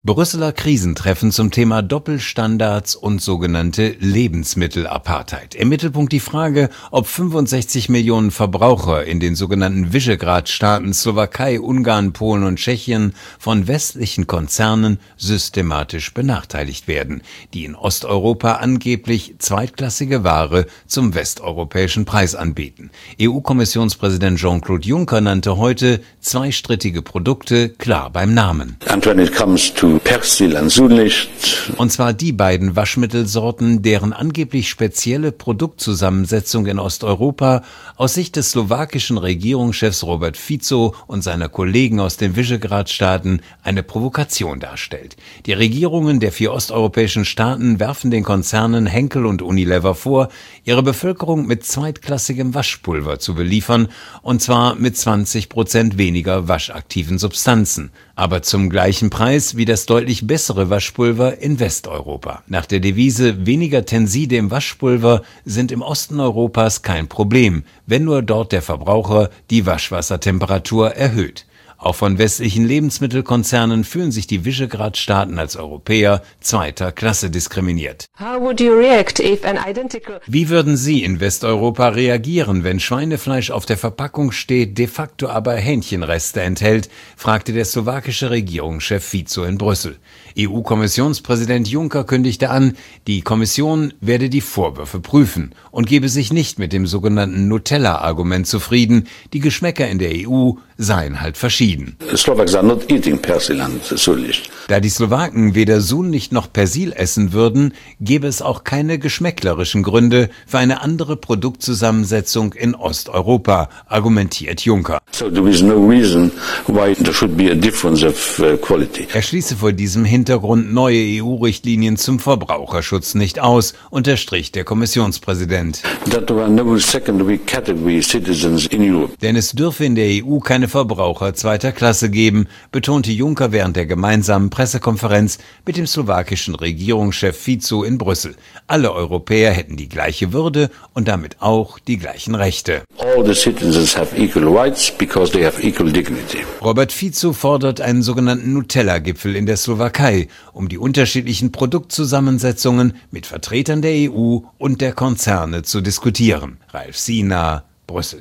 Brüsseler Krisentreffen zum Thema Doppelstandards und sogenannte Lebensmittelapartheid. Im Mittelpunkt die Frage, ob 65 Millionen Verbraucher in den sogenannten Visegrad-Staaten Slowakei, Ungarn, Polen und Tschechien von westlichen Konzernen systematisch benachteiligt werden, die in Osteuropa angeblich zweitklassige Ware zum westeuropäischen Preis anbieten. EU-Kommissionspräsident Jean-Claude Juncker nannte heute zwei strittige Produkte klar beim Namen. And when it comes to Persil and Sunlicht. Und zwar die beiden Waschmittelsorten, deren angeblich spezielle Produktzusammensetzung in Osteuropa aus Sicht des slowakischen Regierungschefs Robert Fico und seiner Kollegen aus den Visegrad-Staaten eine Provokation darstellt. Die Regierungen der 4 osteuropäischen Staaten werfen den Konzernen Henkel und Unilever vor, ihre Bevölkerung mit zweitklassigem Waschpulver zu beliefern, und zwar mit 20% weniger waschaktiven Substanzen, aber zum gleichen Preis wie das deutlich bessere Waschpulver in Westeuropa. Nach der Devise weniger Tenside im Waschpulver sind im Osten Europas kein Problem, wenn nur dort der Verbraucher die Waschwassertemperatur erhöht. Auch von westlichen Lebensmittelkonzernen fühlen sich die Visegrad-Staaten als Europäer zweiter Klasse diskriminiert. Wie würden Sie in Westeuropa reagieren, wenn Schweinefleisch auf der Verpackung steht, de facto aber Hähnchenreste enthält, fragte der slowakische Regierungschef Fico in Brüssel. EU-Kommissionspräsident Juncker kündigte an, die Kommission werde die Vorwürfe prüfen und gebe sich nicht mit dem sogenannten Nutella-Argument zufrieden, die Geschmäcker in der EU seien halt verschieden. Slovaks are not eating Persil and Sunlicht. Da die Slowaken weder Sunlicht noch Persil essen würden, gäbe es auch keine geschmäcklerischen Gründe für eine andere Produktzusammensetzung in Osteuropa, argumentiert Juncker. So there is no reason why there should be a difference of quality. Er schließe vor diesem Hintergrund neue EU-Richtlinien zum Verbraucherschutz nicht aus, unterstrich der Kommissionspräsident. That there are no secondary category citizens in Europe. Denn es dürfe in der EU keine Verbraucher zweiter Klasse geben, betonte Juncker während der gemeinsamen Pressekonferenz mit dem slowakischen Regierungschef Fico in Brüssel. Alle Europäer hätten die gleiche Würde und damit auch die gleichen Rechte. All the citizens have equal rights because they have equal dignity. Robert Fico fordert einen sogenannten Nutella-Gipfel in der Slowakei, um die unterschiedlichen Produktzusammensetzungen mit Vertretern der EU und der Konzerne zu diskutieren. Ralf Sina, Brüssel.